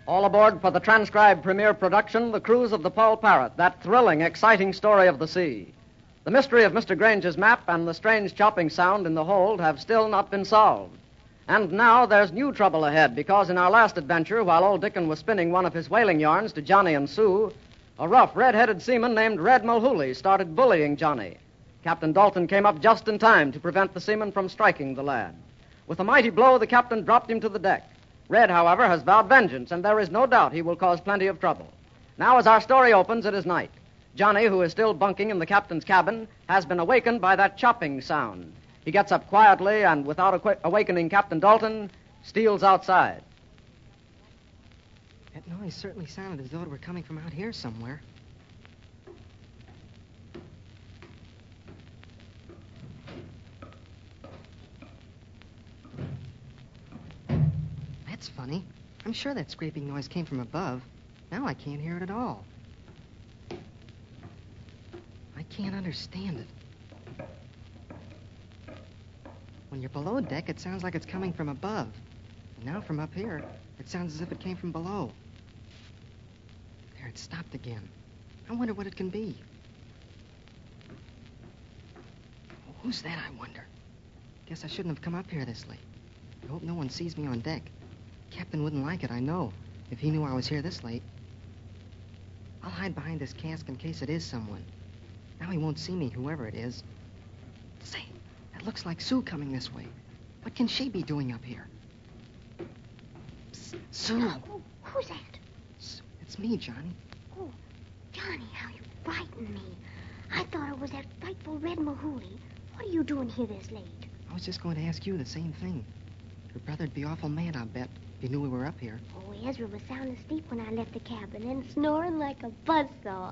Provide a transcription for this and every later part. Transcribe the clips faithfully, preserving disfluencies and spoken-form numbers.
All aboard for the transcribed premiere production, The Cruise of the Paul Parrot, that thrilling, exciting story of the sea. The mystery of Mister Grange's map and the strange chopping sound in the hold have still not been solved. And now there's new trouble ahead, because in our last adventure, while old Dickon was spinning one of his whaling yarns to Johnny and Sue, a rough, red-headed seaman named Red Mulhooley started bullying Johnny. Captain Dalton came up just in time to prevent the seaman from striking the lad. With a mighty blow, the captain dropped him to the deck. Red, however, has vowed vengeance, and there is no doubt he will cause plenty of trouble. Now, as our story opens, it is night. Johnny, who is still bunking in the captain's cabin, has been awakened by that chopping sound. He gets up quietly and, without awa- awakening Captain Dalton, steals outside. That noise certainly sounded as though it were coming from out here somewhere. That's funny. I'm sure that scraping noise came from above. Now I can't hear it at all. I can't understand it. When you're below deck, it sounds like it's coming from above. And now from up here, it sounds as if it came from below. There, it stopped again. I wonder what it can be. Oh, who's that, I wonder? Guess I shouldn't have come up here this late. I hope no one sees me on deck. Captain wouldn't like it, I know, if he knew I was here this late. I'll hide behind this cask in case it is someone. Now he won't see me, whoever it is. Say, that looks like Sue coming this way. What can she be doing up here? Psst, Sue. Oh, who's that? Sue, it's me, Johnny. Oh, Johnny, how you frightened me. I thought it was that frightful Red Mulhooley. What are you doing here this late? I was just going to ask you the same thing. Your brother'd be awful mad, I bet, if he knew we were up here. Oh, Ezra was sound asleep when I left the cabin and snoring like a buzzsaw.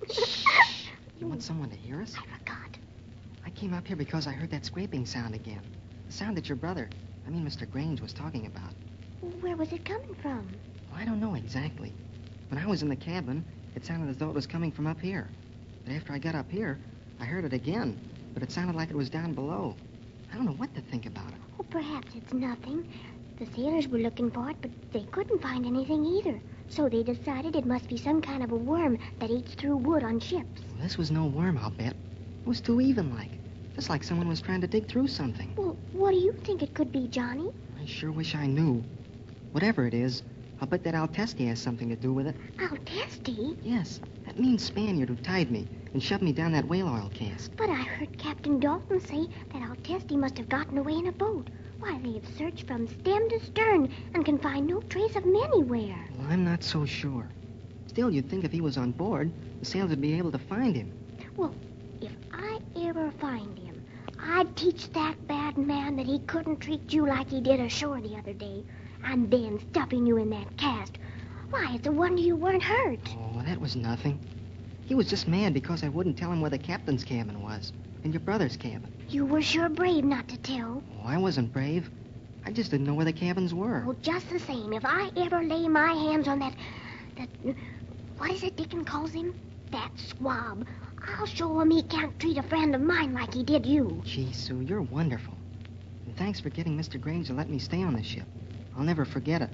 Shh. You want someone to hear us? I forgot. I came up here because I heard that scraping sound again. The sound that your brother, I mean Mister Grange, was talking about. Where was it coming from? Well, I don't know exactly. When I was in the cabin, it sounded as though it was coming from up here. But after I got up here, I heard it again, but it sounded like it was down below. I don't know what to think about it. Oh, perhaps it's nothing. The sailors were looking for it, but they couldn't find anything either. So they decided it must be some kind of a worm that eats through wood on ships. Well, this was no worm, I'll bet. It was too even-like. Just like someone was trying to dig through something. Well, what do you think it could be, Johnny? I sure wish I knew. Whatever it is, I'll bet that Altesti has something to do with it. Altesti? Yes, that mean Spaniard who tied me and shoved me down that whale oil cask. But I heard Captain Dalton say that Altesti must have gotten away in a boat. Why, they've searched from stem to stern and can find no trace of him anywhere. Well, I'm not so sure. Still, you'd think if he was on board, the sailors would be able to find him. Well, if I ever find him, I'd teach that bad man that he couldn't treat you like he did ashore the other day, and then stuffing you in that cask. Why, it's a wonder you weren't hurt. Oh, that was nothing. He was just mad because I wouldn't tell him where the captain's cabin was, and your brother's cabin. You were sure brave not to tell. Oh, I wasn't brave. I just didn't know where the cabins were. Oh, just the same, if I ever lay my hands on that... that... what is it Dickon calls him? That swab. I'll show him he can't treat a friend of mine like he did you. Gee, Sue, you're wonderful. And thanks for getting Mister Grange to let me stay on the ship. I'll never forget it.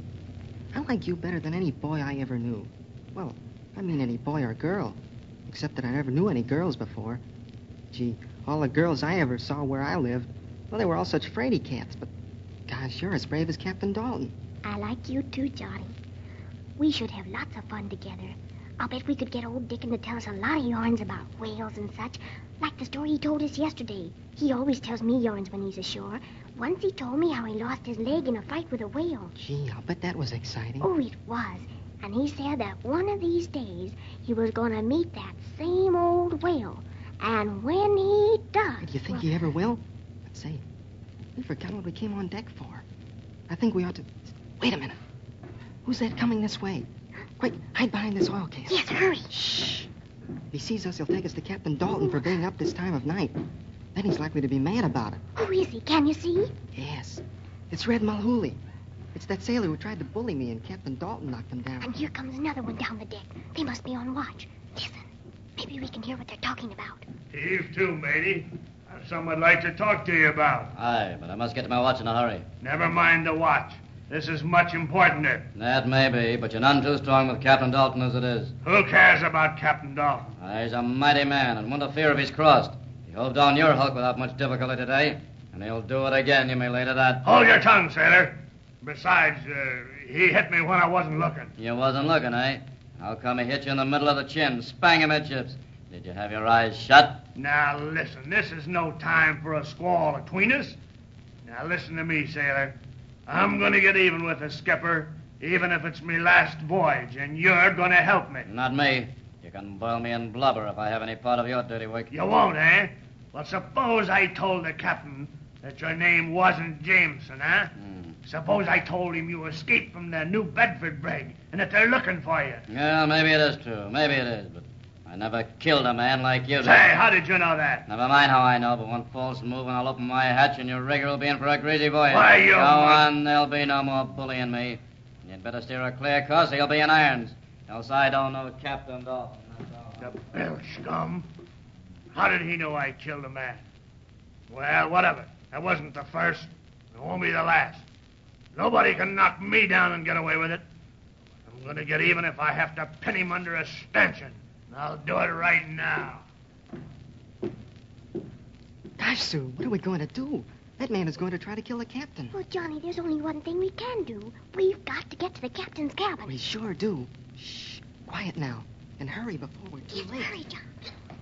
I like you better than any boy I ever knew. Well, I mean any boy or girl. Except that I never knew any girls before. Gee, all the girls I ever saw where I lived, well, they were all such fraidy cats, but gosh, you're as brave as Captain Dalton. I like you too, Johnny. We should have lots of fun together. I'll bet we could get old Dickon to tell us a lot of yarns about whales and such, like the story he told us yesterday. He always tells me yarns when he's ashore. Once he told me how he lost his leg in a fight with a whale. Gee, I'll bet that was exciting. Oh, it was. And he said that one of these days he was going to meet that same old whale. And when he does... Do you think well, he ever will? But say, we forgot what we came on deck for. I think we ought to... Wait a minute. Who's that coming this way? Quick, hide behind this oil case. Yes, hurry. Shh. If he sees us, he'll take us to Captain Dalton for being up this time of night. Then he's likely to be mad about it. Who is he? Can you see? Yes. It's Red Mulhooley. It's that sailor who tried to bully me and Captain Dalton knocked him down. And here comes another one down the deck. They must be on watch. Listen. Maybe we can hear what they're talking about. Heave to, matey. I've something I'd like to talk to you about. Aye, but I must get to my watch in a hurry. Never mind the watch. This is much importanter. That may be, but you're none too strong with Captain Dalton as it is. Who cares about Captain Dalton? Uh, he's a mighty man, and won't fear if he's crossed. He hove down your hulk without much difficulty today, and he'll do it again, you may lay to that. Hold your tongue, sailor. Besides, uh, he hit me when I wasn't looking. You wasn't looking, eh? How come he hit you in the middle of the chin, spang him amidships? Did you have your eyes shut? Now, listen, this is no time for a squall between us. Now, listen to me, sailor. I'm going to get even with the skipper, even if it's me last voyage, and you're going to help me. Not me. You can boil me in blubber if I have any part of your dirty work. You won't, eh? Well, suppose I told the captain that your name wasn't Jameson, huh? Hmm. Suppose I told him you escaped from the New Bedford brig and that they're looking for you. Yeah, maybe it is true. Maybe it is, but I never killed a man like you did. Say, how did you know that? Never mind how I know, but one false move and I'll open my hatch and your rigger will be in for a greasy voyage. Why, you... Go on, there'll be no more bullying me. You'd better steer a clear course or you'll be in irons. Else I don't know Captain Dalton. The bill scum. How did he know I killed a man? Well, what of it? That wasn't the first. It won't be the last. Nobody can knock me down and get away with it. I'm going to get even if I have to pin him under a stanchion. I'll do it right now. Gosh, Sue, what are we going to do? That man is going to try to kill the captain. Well, Johnny, there's only one thing we can do. We've got to get to the captain's cabin. We sure do. Shh. Quiet now. And hurry before we're too Yes, late. hurry, John.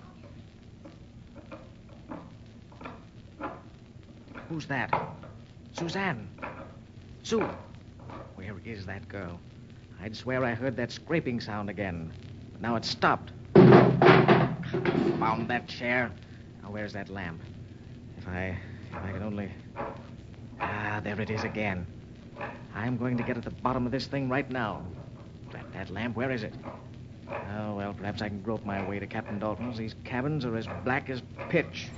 Who's that? Suzanne. Sue. Where is that girl? I'd swear I heard that scraping sound again. But now it's stopped. Found that chair. Now, where's that lamp? If I... if I could only... Ah, there it is again. I'm going to get at the bottom of this thing right now. That, that lamp, where is it? Oh, well, perhaps I can grope my way to Captain Dalton's. These cabins are as black as pitch.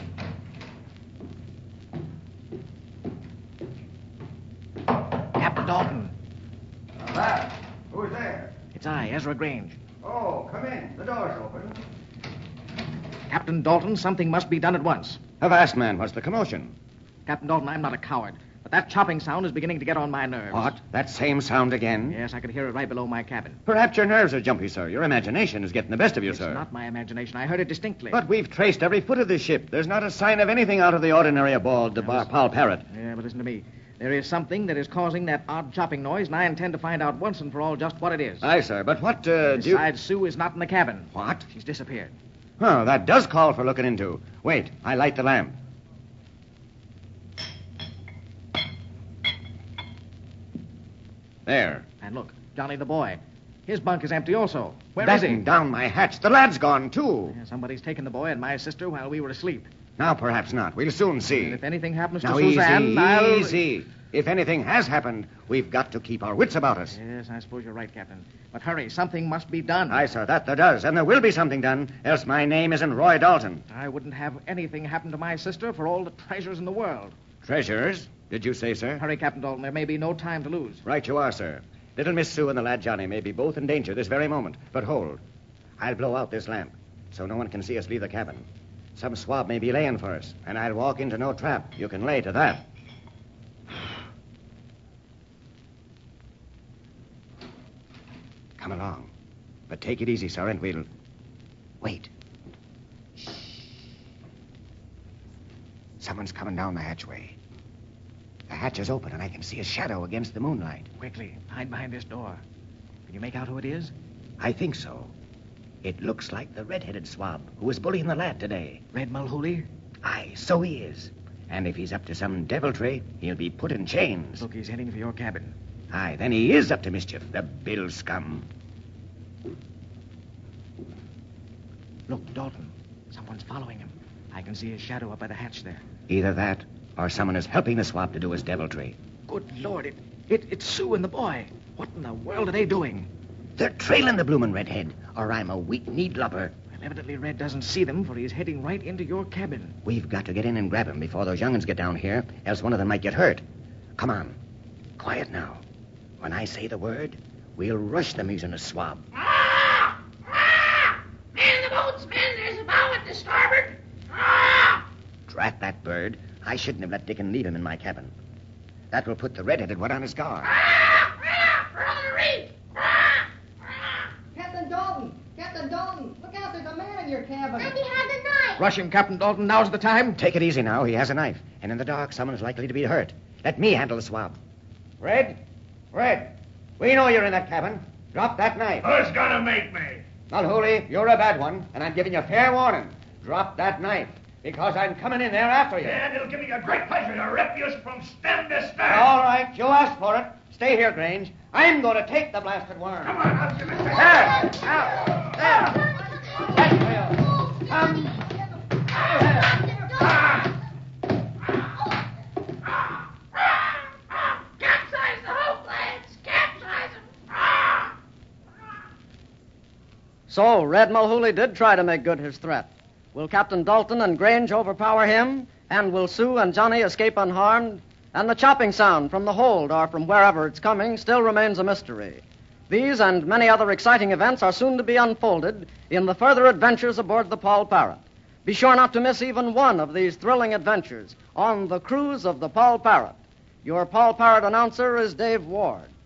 Captain Dalton. That? Who's there? It's I, Ezra Grange. Oh, come in. The door's open. Captain Dalton, something must be done at once. Avast, man. What's the commotion? Captain Dalton, I'm not a coward, but that chopping sound is beginning to get on my nerves. What? That same sound again? Yes, I could hear it right below my cabin. Perhaps your nerves are jumpy, sir. Your imagination is getting the best of you, It's sir. not my imagination. I heard it distinctly. But we've traced every foot of this ship. There's not a sign of anything out of the ordinary aboard the bar Paul Parrot. Yeah, but listen to me. There is something that is causing that odd chopping noise, and I intend to find out once and for all just what it is. Aye, sir, but what, uh, do you... Besides, Sue is not in the cabin. What? She's disappeared. Oh, that does call for looking into. Wait, I light the lamp. There. And look, Johnny the boy. His bunk is empty also. Where is Batten he? down my hatch. The lad's gone, too. Yeah, somebody's taken the boy and my sister while we were asleep. Now, perhaps not. We'll soon see. And if anything happens to Now, Suzanne, easy, I'll... easy. If anything has happened, we've got to keep our wits about us. Yes, I suppose you're right, Captain. But hurry, something must be done. Aye, sir, that there does. And there will be something done, else my name isn't Roy Dalton. I wouldn't have anything happen to my sister for all the treasures in the world. Treasures? Did you say, sir? Hurry, Captain Dalton. There may be no time to lose. Right you are, sir. Little Miss Sue and the lad Johnny may be both in danger this very moment. But hold. I'll blow out this lamp so no one can see us leave the cabin. Some swab may be laying for us, and I'll walk into no trap. You can lay to that. Come along. But take it easy, sir, and we'll... Wait. Shh. Someone's coming down the hatchway. The hatch is open, and I can see a shadow against the moonlight. Quickly, hide behind this door. Can you make out who it is? I think so. It looks like the red-headed swab who was bullying the lad today. Red Mulhooley? Aye, so he is. And if he's up to some deviltry, he'll be put in chains. Look, he's heading for your cabin. Aye, then he is up to mischief, the Bill scum. Look, Dalton. Someone's following him. I can see his shadow up by the hatch there. Either that, or someone is helping the swab to do his deviltry. Good Lord, it, it, it's Sue and the boy. What in the world are they doing? They're trailing the bloomin' redhead, or I'm a weak-kneed lubber. Well, evidently Red doesn't see them, for he's heading right into your cabin. We've got to get in and grab him before those young'uns get down here, else one of them might get hurt. Come on. Quiet now. When I say the word, we'll rush the mutinous swab. Ah! Ah! Man the boats, men, there's a bow at the starboard. Ah! Drat that bird. I shouldn't have let Dickon leave him in my cabin. That will put the red-headed one on his guard. Ah! cabin. And he has a knife. Rush him, Captain Dalton. Now's the time. Take it easy now. He has a knife. And in the dark, someone's likely to be hurt. Let me handle the swab. Red? Red, we know you're in that cabin. Drop that knife. Who's gonna make me? Mulhooley, you're a bad one, and I'm giving you fair warning. Drop that knife, because I'm coming in there after you. And it'll give me a great pleasure to rip you from stem to stern. All right, you asked for it. Stay here, Grange. I'm going to take the blasted worm. Come on, I'll give it to you. There! Now! There! That's real. Come! Capsize the whole lads! Capsize them! So, Red Mulhooley did try to make good his threat. Will Captain Dalton and Grange overpower him? And will Sue and Johnny escape unharmed? And the chopping sound from the hold or from wherever it's coming still remains a mystery. These and many other exciting events are soon to be unfolded in the further adventures aboard the Paul Parrot. Be sure not to miss even one of these thrilling adventures on the cruise of the Paul Parrot. Your Paul Parrot announcer is Dave Ward.